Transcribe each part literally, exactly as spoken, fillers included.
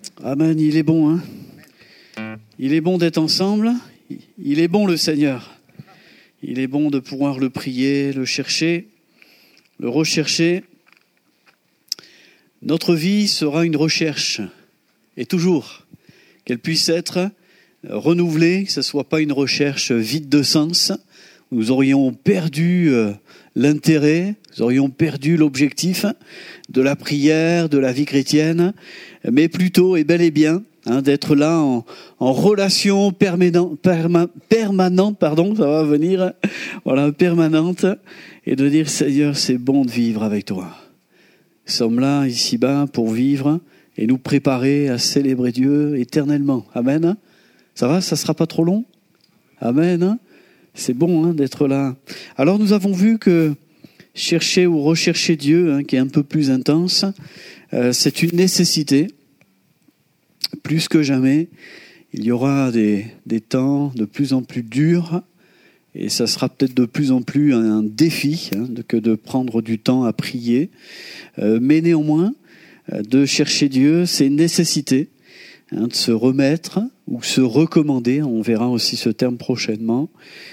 Amen, il est bon, hein. Il est bon d'être ensemble, il est bon le Seigneur. Il est bon de pouvoir le prier, le chercher, le rechercher. Notre vie sera une recherche, et toujours, qu'elle puisse être renouvelée, que ce ne soit pas une recherche vide de sens, où nous aurions perdu l'intérêt, nous aurions perdu l'objectif de la prière, de la vie chrétienne, mais plutôt et bel et bien hein, d'être là en, en relation permanente, perma, permanente, pardon, ça va venir, voilà, permanente, et de dire Seigneur, c'est bon de vivre avec toi. Nous sommes là ici-bas pour vivre et nous préparer à célébrer Dieu éternellement. Amen. Ça va, ça sera pas trop long. Amen. C'est bon hein, d'être là. Alors nous avons vu que chercher ou rechercher Dieu, hein, qui est un peu plus intense, euh, c'est une nécessité. Plus que jamais, il y aura des, des temps de plus en plus durs et ça sera peut-être de plus en plus un, un défi hein, de, que de prendre du temps à prier. Euh, mais néanmoins, euh, de chercher Dieu, c'est une nécessité hein, de se remettre ou se recommander. On verra aussi ce terme prochainement.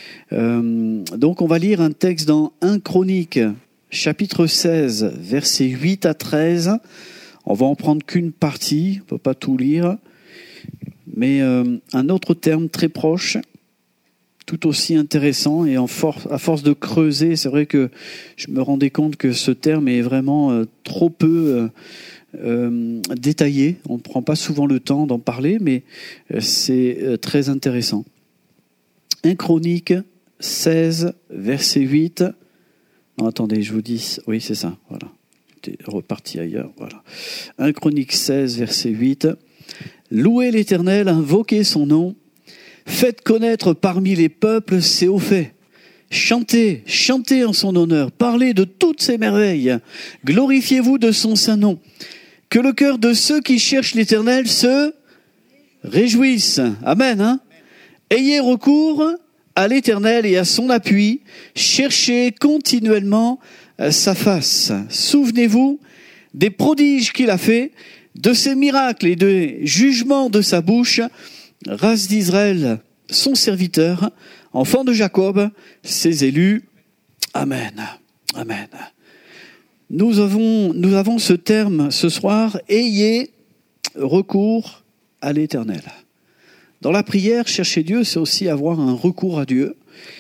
Euh, donc on va lire un texte dans premier Chroniques, chapitre seize, versets huit à treize. On va en prendre qu'une partie, on ne peut pas tout lire. Mais euh, un autre terme très proche, tout aussi intéressant, et en for- à force de creuser, c'est vrai que je me rendais compte que ce terme est vraiment euh, trop peu euh, euh, détaillé. On ne prend pas souvent le temps d'en parler, mais euh, c'est euh, très intéressant. premier Chroniques seize, verset huit. Non, attendez, je vous dis... Oui, c'est ça, voilà. J'étais reparti ailleurs, voilà. premier Chroniques seize, verset huit. Louez l'Éternel, invoquez son nom. Faites connaître parmi les peuples ses hauts faits. Chantez, chantez en son honneur. Parlez de toutes ses merveilles. Glorifiez-vous de son saint nom. Que le cœur de ceux qui cherchent l'Éternel se réjouisse. Amen. Hein? Ayez recours à l'Éternel et à son appui. Cherchez continuellement sa face. Souvenez-vous des prodiges qu'il a faits, de ses miracles et des jugements de sa bouche. Race d'Israël, son serviteur, enfant de Jacob, ses élus. Amen. Amen. Nous avons, nous avons ce terme ce soir, ayez recours à l'Éternel. Dans la prière, chercher Dieu, c'est aussi avoir un recours à Dieu.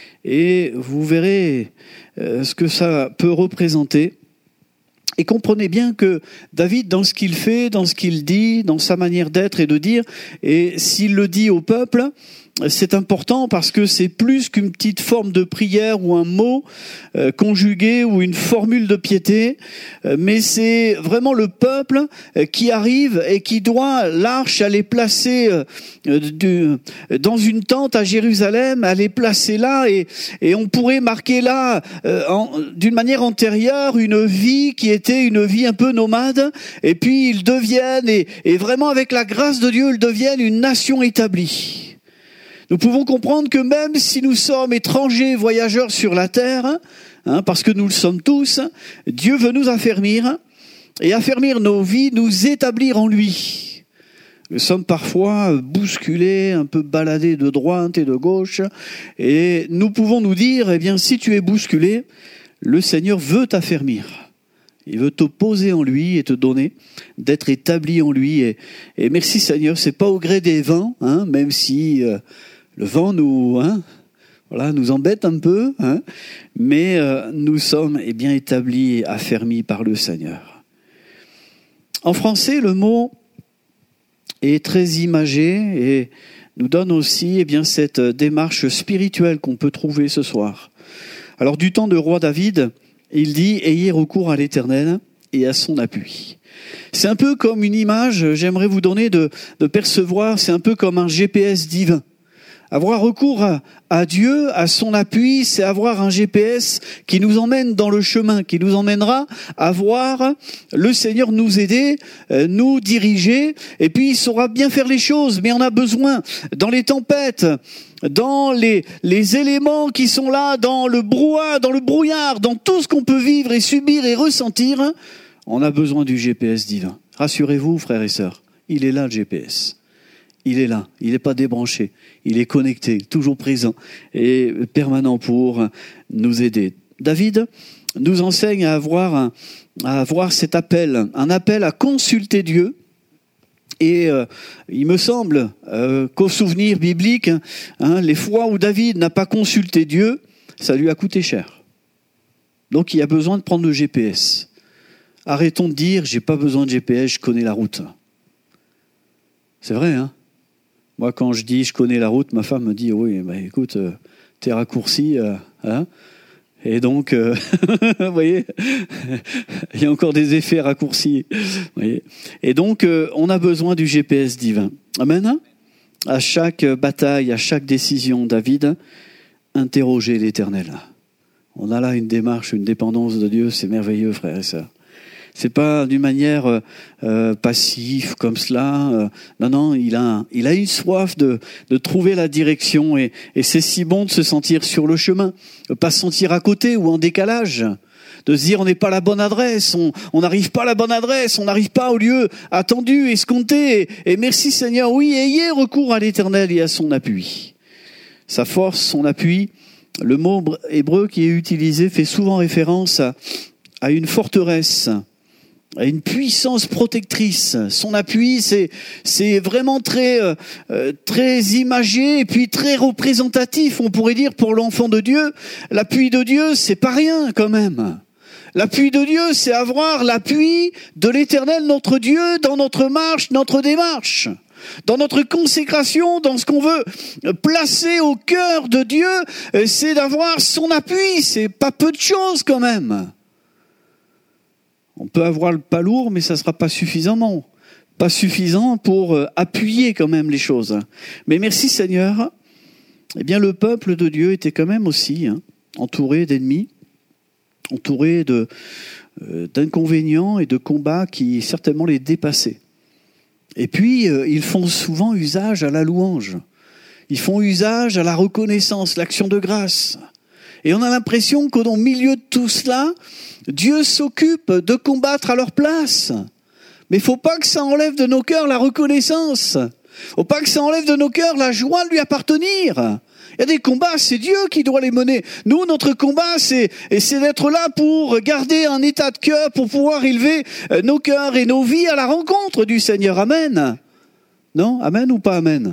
Et vous verrez euh, ce que ça peut représenter. Et comprenez bien que David, dans ce qu'il fait, dans ce qu'il dit, dans sa manière d'être et de dire, et s'il le dit au peuple, c'est important parce que c'est plus qu'une petite forme de prière ou un mot euh, conjugué ou une formule de piété, euh, mais c'est vraiment le peuple euh, qui arrive et qui doit l'arche aller placer euh, du, dans une tente à Jérusalem, aller placer là et, et on pourrait marquer là euh, en, d'une manière antérieure une vie qui était une vie un peu nomade et puis ils deviennent et, et vraiment avec la grâce de Dieu ils deviennent une nation établie. Nous pouvons comprendre que même si nous sommes étrangers, voyageurs sur la terre, hein, parce que nous le sommes tous, Dieu veut nous affermir et affermir nos vies, nous établir en lui. Nous sommes parfois bousculés, un peu baladés de droite et de gauche, et nous pouvons nous dire, eh bien, si tu es bousculé, le Seigneur veut t'affermir. Il veut te poser en lui et te donner, d'être établi en lui. Et, et merci Seigneur, c'est pas au gré des vents, hein, même si euh, le vent nous, hein, voilà, nous embête un peu, hein, mais euh, nous sommes eh bien établis et affermis par le Seigneur. En français, le mot est très imagé et nous donne aussi eh bien cette démarche spirituelle qu'on peut trouver ce soir. Alors du temps de roi David, il dit « Ayez recours à l'Éternel et à son appui ». C'est un peu comme une image, j'aimerais vous donner de, de percevoir, c'est un peu comme un G P S divin. Avoir recours à, à Dieu, à son appui, c'est avoir un G P S qui nous emmène dans le chemin, qui nous emmènera à voir le Seigneur nous aider, euh, nous diriger, et puis il saura bien faire les choses, mais on a besoin, dans les tempêtes, dans les, les éléments qui sont là, dans le brouhaha, dans le brouillard, dans tout ce qu'on peut vivre et subir et ressentir, on a besoin du G P S divin. Rassurez-vous, frères et sœurs, il est là le G P S. Il est là, il n'est pas débranché, il est connecté, toujours présent et permanent pour nous aider. David nous enseigne à avoir, un, à avoir cet appel, un appel à consulter Dieu. Et euh, il me semble euh, qu'au souvenir biblique, hein, les fois où David n'a pas consulté Dieu, ça lui a coûté cher. Donc il y a besoin de prendre le G P S. Arrêtons de dire, j'ai pas besoin de G P S, je connais la route. C'est vrai, hein? Moi, quand je dis je connais la route, ma femme me dit oui, bah, écoute, euh, t'es raccourci, euh, hein, et donc, euh, vous voyez, il y a encore des effets raccourcis. Vous voyez, et donc, euh, on a besoin du G P S divin. Amen. À chaque bataille, à chaque décision, David, interrogez l'Éternel. On a là une démarche, une dépendance de Dieu, c'est merveilleux, frères et sœurs. C'est pas d'une manière euh, passive comme cela. Euh, non, non, il a, il a une soif de, de trouver la direction et, et c'est si bon de se sentir sur le chemin, de pas se sentir à côté ou en décalage, de se dire on n'est pas à la bonne adresse, on n'arrive pas à la bonne adresse, on n'arrive pas au lieu attendu, escompté. Et, et merci Seigneur, oui, ayez recours à l'Éternel et à son appui. Sa force, son appui, le mot hébreu qui est utilisé fait souvent référence à, à une forteresse, à une puissance protectrice. Son appui, c'est c'est vraiment très euh, très imagé et puis très représentatif, on pourrait dire, pour l'enfant de Dieu. L'appui de Dieu, c'est pas rien quand même. L'appui de Dieu, c'est avoir l'appui de l'Éternel, notre Dieu, dans notre marche, notre démarche, dans notre consécration, dans ce qu'on veut placer au cœur de Dieu, c'est d'avoir son appui. C'est pas peu de choses quand même. On peut avoir le pas lourd, mais ça ne sera pas suffisamment. Pas suffisant pour appuyer quand même les choses. Mais merci Seigneur, eh bien le peuple de Dieu était quand même aussi hein, entouré d'ennemis, entouré de, euh, d'inconvénients et de combats qui certainement les dépassaient. Et puis, euh, ils font souvent usage à la louange. Ils font usage à la reconnaissance, l'action de grâce. Et on a l'impression qu'au milieu de tout cela, Dieu s'occupe de combattre à leur place. Mais il ne faut pas que ça enlève de nos cœurs la reconnaissance. Il ne faut pas que ça enlève de nos cœurs la joie de lui appartenir. Il y a des combats, c'est Dieu qui doit les mener. Nous, notre combat, c'est, c'est d'être là pour garder un état de cœur, pour pouvoir élever nos cœurs et nos vies à la rencontre du Seigneur. Amen. Non? Amen ou pas amen?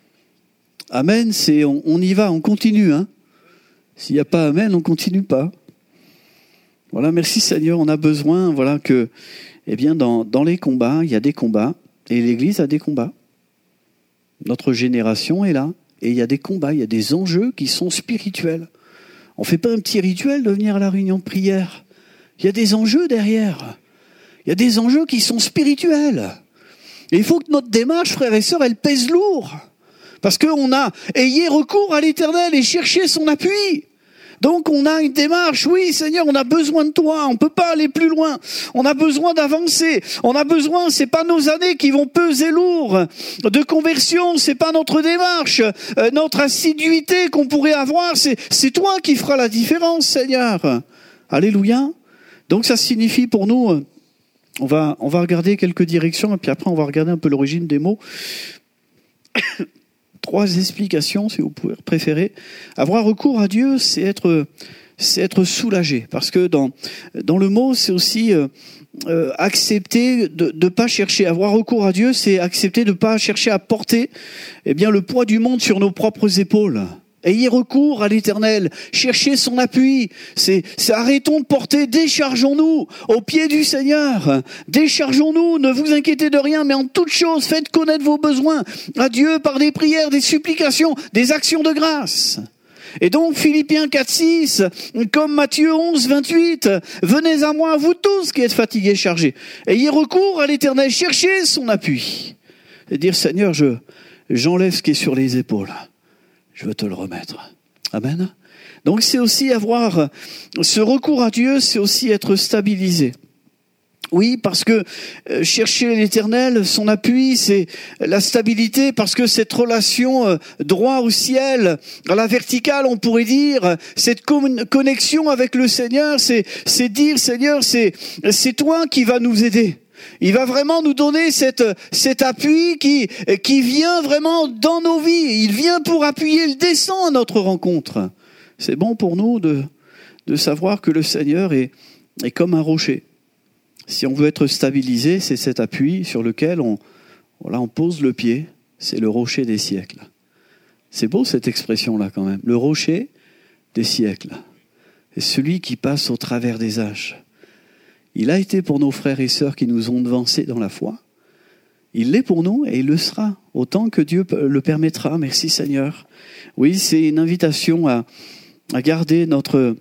Amen, c'est on, on y va, on continue. Hein? S'il n'y a pas amen, on ne continue pas. Voilà, merci Seigneur, on a besoin, voilà, que, eh bien, dans, dans les combats, il y a des combats, et l'Église a des combats. Notre génération est là, et il y a des combats, il y a des enjeux qui sont spirituels. On ne fait pas un petit rituel de venir à la réunion de prière. Il y a des enjeux derrière. Il y a des enjeux qui sont spirituels. Et il faut que notre démarche, frères et sœurs, elle pèse lourd. Parce qu'on a, ayez recours à l'Éternel et cherchez son appui. Donc on a une démarche, oui Seigneur, on a besoin de toi, on ne peut pas aller plus loin, on a besoin d'avancer, on a besoin, c'est pas nos années qui vont peser lourd de conversion, c'est pas notre démarche, euh, notre assiduité qu'on pourrait avoir, c'est, c'est toi qui feras la différence Seigneur. Alléluia. Donc ça signifie pour nous, on va, on va regarder quelques directions et puis après on va regarder un peu l'origine des mots. Trois explications, si vous pouvez préférer. Avoir recours à Dieu, c'est être, c'est être soulagé. Parce que dans, dans le mot, c'est aussi euh, euh, accepter de ne pas chercher. Avoir recours à Dieu, c'est accepter de ne pas chercher à porter eh bien, le poids du monde sur nos propres épaules. Ayez recours à l'Éternel, cherchez son appui, c'est, c'est arrêtons de porter, déchargeons-nous au pied du Seigneur, déchargeons-nous, ne vous inquiétez de rien, mais en toute chose, faites connaître vos besoins à Dieu par des prières, des supplications, des actions de grâce. Et donc Philippiens quatre six, comme Matthieu onze vingt-huit, venez à moi, vous tous qui êtes fatigués, chargés, ayez recours à l'Éternel, cherchez son appui. Et dire Seigneur, je, j'enlève ce qui est sur les épaules. Je veux te le remettre. Amen. Donc c'est aussi avoir ce recours à Dieu, c'est aussi être stabilisé. Oui, parce que euh, chercher l'Éternel, son appui, c'est la stabilité, parce que cette relation euh, droit au ciel, à la verticale, on pourrait dire, cette con- connexion avec le Seigneur, c'est, c'est dire, Seigneur, c'est, c'est toi qui vas nous aider. Il va vraiment nous donner cette, cet appui qui, qui vient vraiment dans nos vies. Il vient pour appuyer, il descend à notre rencontre. C'est bon pour nous de, de savoir que le Seigneur est, est comme un rocher. Si on veut être stabilisé, c'est cet appui sur lequel on, voilà, on pose le pied. C'est le rocher des siècles. C'est beau cette expression-là quand même. Le rocher des siècles. C'est celui qui passe au travers des âges. Il a été pour nos frères et sœurs qui nous ont devancés dans la foi. Il l'est pour nous et il le sera, autant que Dieu le permettra. Merci Seigneur. Oui, c'est une invitation à, à garder notre,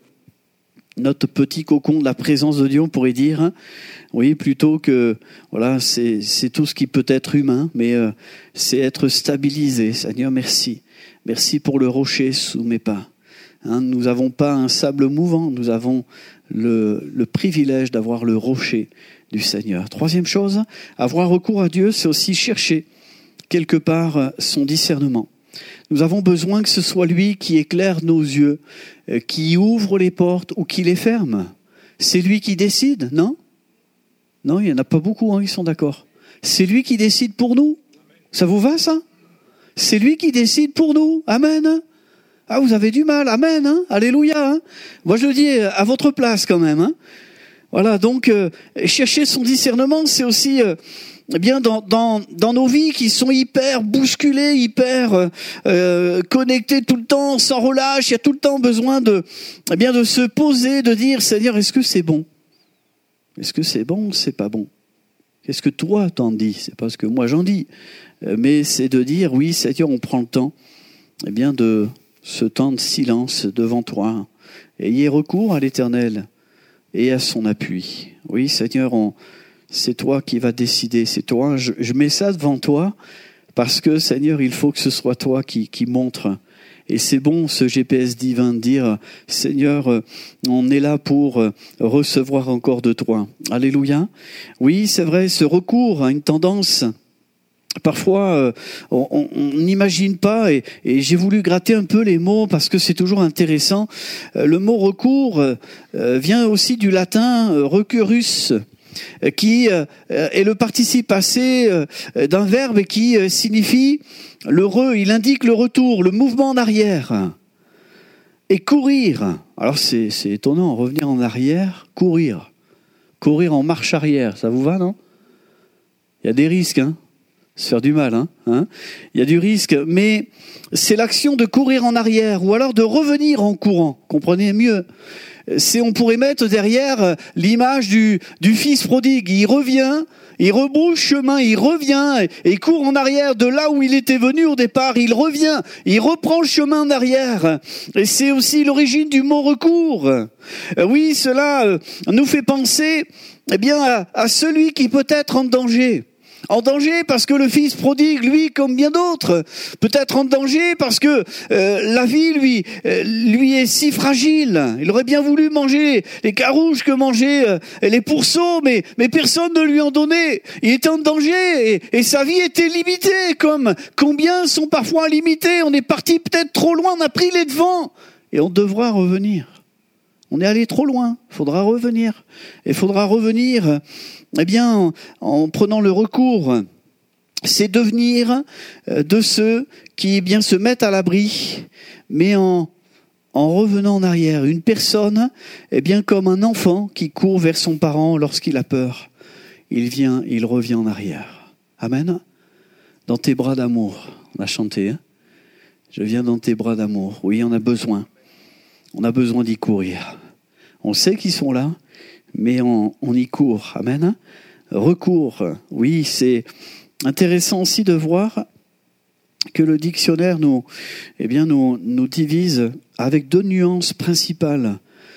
notre petit cocon de la présence de Dieu, on pourrait dire. Oui, plutôt que, voilà, c'est, c'est tout ce qui peut être humain, mais euh, c'est être stabilisé. Seigneur, merci. Merci pour le rocher sous mes pas. Hein, nous n'avons pas un sable mouvant, nous avons le, le privilège d'avoir le rocher du Seigneur. Troisième chose, avoir recours à Dieu, c'est aussi chercher quelque part son discernement. Nous avons besoin que ce soit lui qui éclaire nos yeux, qui ouvre les portes ou qui les ferme. C'est lui qui décide, non ? Non, il n'y en a pas beaucoup, hein, ils sont d'accord. C'est lui qui décide pour nous. Ça vous va, ça ? C'est lui qui décide pour nous. Amen. Ah, vous avez du mal. Amen. Hein, alléluia. Hein. Moi, je le dis à votre place quand même. Hein. Voilà, donc, euh, chercher son discernement, c'est aussi... Euh, Eh bien, dans, dans, dans nos vies qui sont hyper bousculées, hyper euh, connectées tout le temps, sans relâche, il y a tout le temps besoin de, eh bien, de se poser, de dire, Seigneur, est-ce que c'est bon ? Est-ce que c'est bon ou c'est pas bon ? Qu'est-ce que toi t'en dis ? C'est pas ce que moi j'en dis, mais c'est de dire, oui, Seigneur, on prend le temps, eh bien, de ce temps de silence devant toi. Ayez recours à l'Éternel et à son appui. Oui, Seigneur, on c'est toi qui vas décider, c'est toi. Je, je mets ça devant toi parce que, Seigneur, il faut que ce soit toi qui, qui montre. Et c'est bon, ce G P S divin, de dire, Seigneur, on est là pour recevoir encore de toi. Alléluia. Oui, c'est vrai, ce recours a une tendance... Parfois, euh, on n'imagine pas, et, et j'ai voulu gratter un peu les mots parce que c'est toujours intéressant. Euh, le mot recours euh, vient aussi du latin euh, recurrus, qui est le participe passé d'un verbe qui signifie le re, il indique le retour, le mouvement en arrière. Et courir, alors c'est, c'est étonnant, revenir en arrière, courir. Courir en marche arrière, ça vous va, non ? Il y a des risques, hein ? Se faire du mal, hein, hein. Il y a du risque, mais c'est l'action de courir en arrière ou alors de revenir en courant. Comprenez mieux. C'est, on pourrait mettre derrière l'image du, du fils prodigue. Il revient, il rebrousse chemin, il revient et il court en arrière de là où il était venu au départ. Il revient, il reprend le chemin en arrière. Et c'est aussi l'origine du mot recours. Oui, cela nous fait penser, eh bien, à, à celui qui peut être en danger. En danger parce que le fils prodigue, lui, comme bien d'autres, peut être en danger parce que euh, la vie, lui, euh, lui est si fragile. Il aurait bien voulu manger les carouges que mangeaient euh, les pourceaux, mais, mais personne ne lui en donnait. Il était en danger et, et sa vie était limitée, comme combien sont parfois limités. On est parti peut-être trop loin, on a pris les devants et on devra revenir. On est allé trop loin, il faudra revenir. Il faudra revenir... Eh bien, en, en prenant le recours, c'est devenir de ceux qui eh bien se mettent à l'abri, mais en, en revenant en arrière. Une personne, eh bien, comme un enfant qui court vers son parent lorsqu'il a peur. Il vient, il revient en arrière. Amen. Dans tes bras d'amour. On a chanté, hein ? Je viens dans tes bras d'amour. Oui, on a besoin. On a besoin d'y courir. On sait qu'ils sont là. Mais on, on y court. Amen. Recours. Oui, c'est intéressant aussi de voir que le dictionnaire nous, eh bien, nous, nous divise avec deux nuances principales.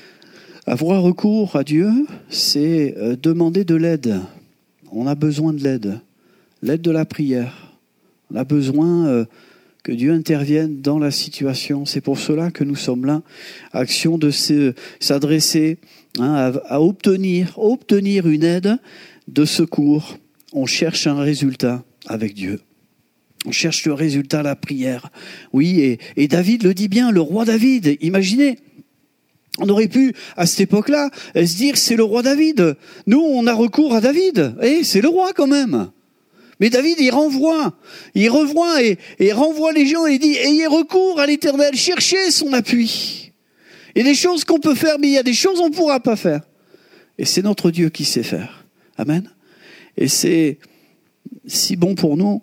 Avoir recours à Dieu, c'est demander de l'aide. On a besoin de l'aide. L'aide de la prière. On a besoin euh, que Dieu intervienne dans la situation. C'est pour cela que nous sommes là. Action de se, s'adresser Hein, à, à obtenir, obtenir une aide de secours. On cherche un résultat avec Dieu. On cherche le résultat à la prière. Oui, et, et David le dit bien, le roi David, imaginez, On aurait pu, à cette époque-là, se dire c'est le roi David. Nous, on a recours à David. Eh, c'est le roi quand même. Mais David, il renvoie, il revoit et, et renvoie les gens et dit « Ayez recours à l'Éternel, cherchez son appui. » Il y a des choses qu'on peut faire, mais il y a des choses qu'on ne pourra pas faire. Et c'est notre Dieu qui sait faire. Amen. Et c'est si bon pour nous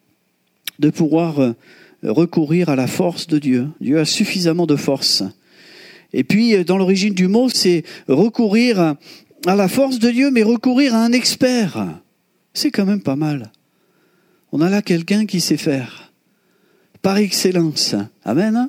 de pouvoir recourir à la force de Dieu. Dieu a suffisamment de force. Et puis, dans l'origine du mot, c'est recourir à la force de Dieu, mais recourir à un expert. C'est quand même pas mal. On a là quelqu'un qui sait faire, par excellence. Amen.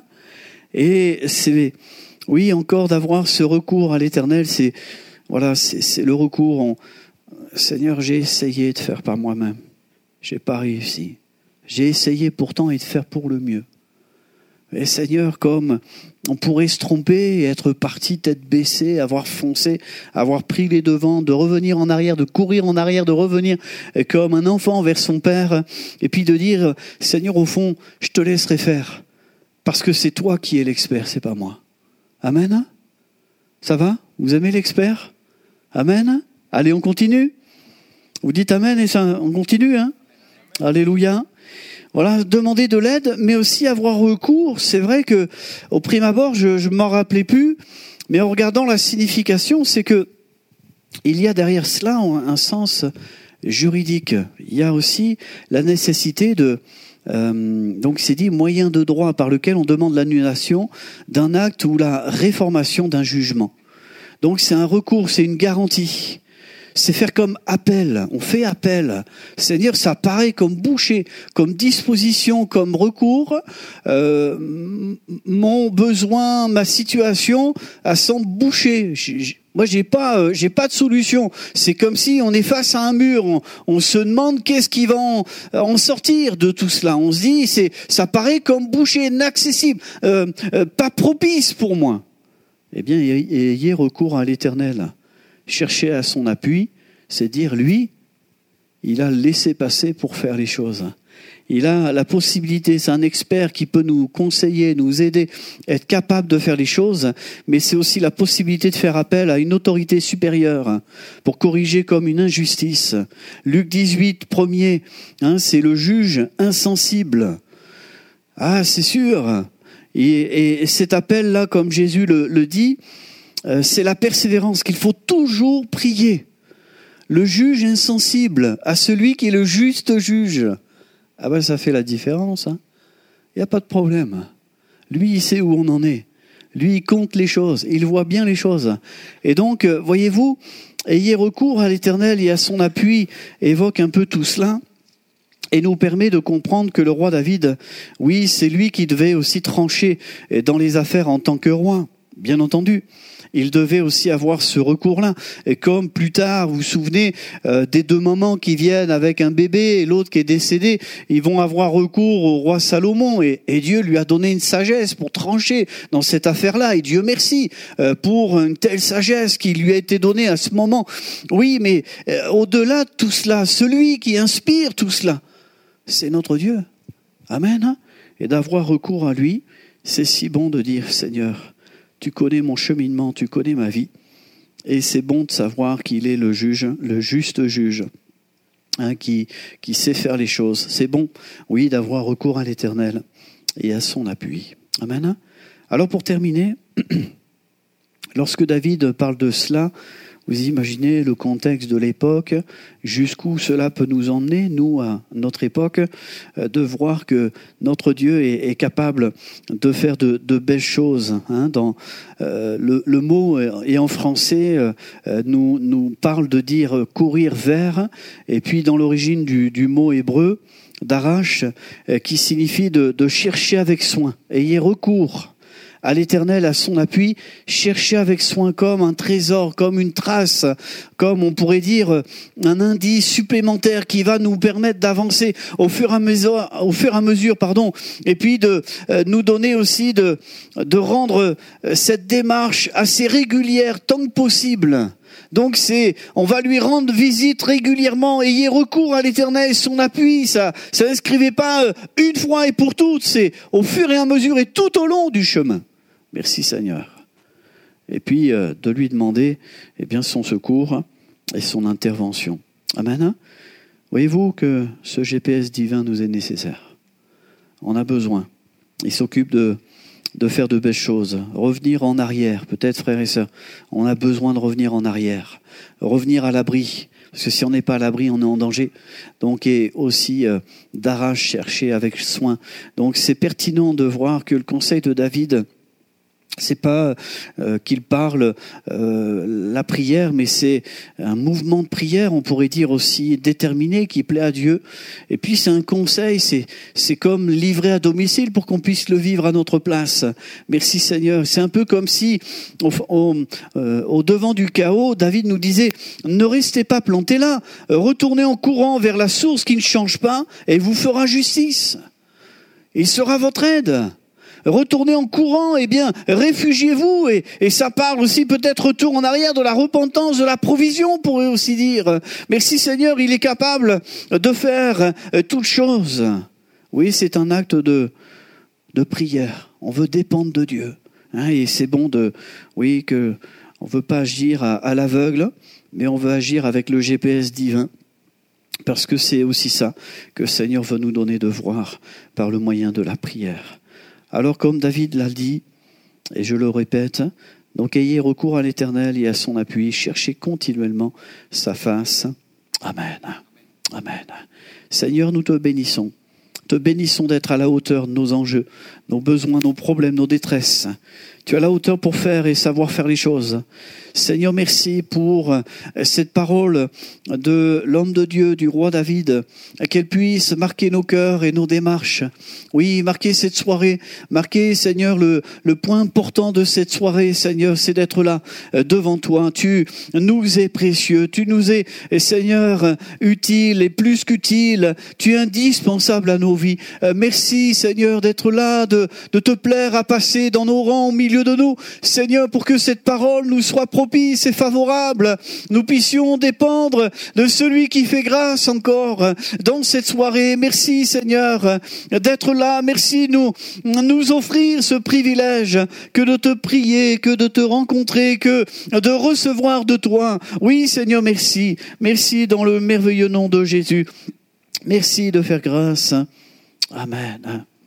Et c'est, oui, encore d'avoir ce recours à l'Éternel, c'est, voilà, c'est, c'est le recours. On, Seigneur, j'ai essayé de faire par moi-même. J'ai pas réussi. J'ai essayé pourtant et de faire pour le mieux. Et Seigneur, comme on pourrait se tromper et être parti tête baissée, avoir foncé, avoir pris les devants, de revenir en arrière, de courir en arrière, de revenir comme un enfant vers son père, et puis de dire, Seigneur, au fond, je te laisserai faire, parce que c'est toi qui es l'expert, c'est pas moi. Amen. Ça va? Vous aimez l'expert? Amen. Allez, on continue. Vous dites Amen et ça, on continue, hein? Alléluia. Voilà, demander de l'aide, mais aussi avoir recours. C'est vrai que, au prime abord, je, je m'en rappelais plus, mais en regardant la signification, c'est que il y a derrière cela un, un sens juridique. Il y a aussi la nécessité de, euh, donc c'est dit, moyen de droit par lequel on demande l'annulation d'un acte ou la réformation d'un jugement. Donc c'est un recours, c'est une garantie. C'est faire comme appel, on fait appel. C'est-à-dire, ça paraît comme boucher, comme disposition, comme recours. Euh, mon besoin, ma situation, elle semble boucher. J'ai, moi, j'ai pas, euh, j'ai pas de solution. C'est comme si on est face à un mur. On, on se demande qu'est-ce qui va en, en sortir de tout cela. On se dit, c'est, ça paraît comme boucher, inaccessible, euh, euh, pas propice pour moi. Eh bien, ayez recours à l'Éternel. Chercher à son appui, c'est dire, lui, il a laissé passer pour faire les choses. Il a la possibilité, c'est un expert qui peut nous conseiller, nous aider, être capable de faire les choses, mais c'est aussi la possibilité de faire appel à une autorité supérieure pour corriger comme une injustice. Luc dix-huit, premier, hein, c'est le juge insensible. Ah, c'est sûr. Et, et cet appel-là, comme Jésus le, le dit, Euh, c'est la persévérance, qu'il faut toujours prier. Le juge insensible à celui qui est le juste juge. Ah ben ça fait la différence. Hein. Il n'y a pas de problème. Lui, il sait où on en est. Lui, il compte les choses. Il voit bien les choses. Et donc, euh, voyez-vous, ayez recours à l'Éternel et à son appui évoque un peu tout cela. Et nous permet de comprendre que le roi David, oui, c'est lui qui devait aussi trancher dans les affaires en tant que roi, bien entendu. Il devait aussi avoir ce recours-là. Et comme plus tard, vous vous souvenez euh, des deux mamans qui viennent avec un bébé et l'autre qui est décédé, ils vont avoir recours au roi Salomon. Et, et Dieu lui a donné une sagesse pour trancher dans cette affaire-là. Et Dieu merci euh, pour une telle sagesse qui lui a été donnée à ce moment. Oui, mais euh, au-delà de tout cela, celui qui inspire tout cela, c'est notre Dieu. Amen. Et d'avoir recours à lui, c'est si bon de dire, Seigneur, tu connais mon cheminement, tu connais ma vie. Et c'est bon de savoir qu'il est le juge, le juste juge, hein, qui, qui sait faire les choses. C'est bon, oui, d'avoir recours à l'Éternel et à son appui. Amen. Alors pour terminer, lorsque David parle de cela, vous imaginez le contexte de l'époque, jusqu'où cela peut nous emmener, nous, à notre époque, de voir que notre Dieu est, est capable de faire de, de belles choses. Hein, dans, euh, le, le mot, et en français, euh, nous, nous parle de dire « courir vers », et puis dans l'origine du, du mot hébreu, « d'arrache », qui signifie de, de chercher avec soin. Ayez recours à l'Éternel, à son appui, chercher avec soin comme un trésor, comme une trace, comme on pourrait dire un indice supplémentaire qui va nous permettre d'avancer au fur et à mesure, au fur et à mesure, pardon, et puis de euh, nous donner aussi de, de rendre cette démarche assez régulière tant que possible. Donc c'est, on va lui rendre visite régulièrement. Ayez recours à l'Éternel, son appui. Ça, ça n'inscrivez pas une fois et pour toutes. C'est au fur et à mesure et tout au long du chemin. Merci Seigneur. et puis euh, de lui demander eh bien, son secours et son intervention. Amen. Voyez-vous que ce G P S divin nous est nécessaire. On a besoin. Il s'occupe de, de faire de belles choses. Revenir en arrière, peut-être frères et sœurs, on a besoin de revenir en arrière. Revenir à l'abri. Parce que si on n'est pas à l'abri, on est en danger. Donc, et aussi euh, d'arrache chercher avec soin. Donc, c'est pertinent de voir que le conseil de David, c'est pas euh, qu'il parle euh, la prière, mais c'est un mouvement de prière, on pourrait dire aussi déterminé, qui plaît à Dieu. Et puis c'est un conseil, c'est c'est comme livré à domicile pour qu'on puisse le vivre à notre place. Merci Seigneur. C'est un peu comme si au, au, euh, au devant du chaos, David nous disait ne restez pas plantés là, retournez en courant vers la source qui ne change pas et il vous fera justice. Il sera votre aide. Retournez en courant, eh bien, réfugiez-vous. Et, et ça parle aussi peut-être retour en arrière de la repentance, de la provision, on pourrait aussi dire. Merci Seigneur, il est capable de faire toutes choses. Oui, c'est un acte de, de prière. On veut dépendre de Dieu. Hein, et c'est bon de, oui, que on veut pas agir à, à l'aveugle, mais on veut agir avec le G P S divin. Parce que c'est aussi ça que le Seigneur veut nous donner de voir par le moyen de la prière. Alors comme David l'a dit, et je le répète, donc ayez recours à l'Éternel et à son appui, cherchez continuellement sa face. Amen. Amen. Seigneur, nous te bénissons. Te bénissons d'être à la hauteur de nos enjeux, nos besoins, nos problèmes, nos détresses. Tu es à la hauteur pour faire et savoir faire les choses. Seigneur, merci pour cette parole de l'homme de Dieu, du roi David, qu'elle puisse marquer nos cœurs et nos démarches. Oui, marquer cette soirée, marquer, Seigneur, le, le point important de cette soirée, Seigneur, c'est d'être là devant toi. Tu nous es précieux, tu nous es, Seigneur, utile et plus qu'utile. Tu es indispensable à nos vies. Merci, Seigneur, d'être là, de, de te plaire à passer dans nos rangs au milieu de nous. Seigneur, pour que cette parole nous soit propice et favorable, nous puissions dépendre de celui qui fait grâce encore dans cette soirée. Merci Seigneur d'être là. Merci de nous, nous offrir ce privilège que de te prier, que de te rencontrer, que de recevoir de toi. Oui Seigneur, merci. Merci dans le merveilleux nom de Jésus. Merci de faire grâce. Amen.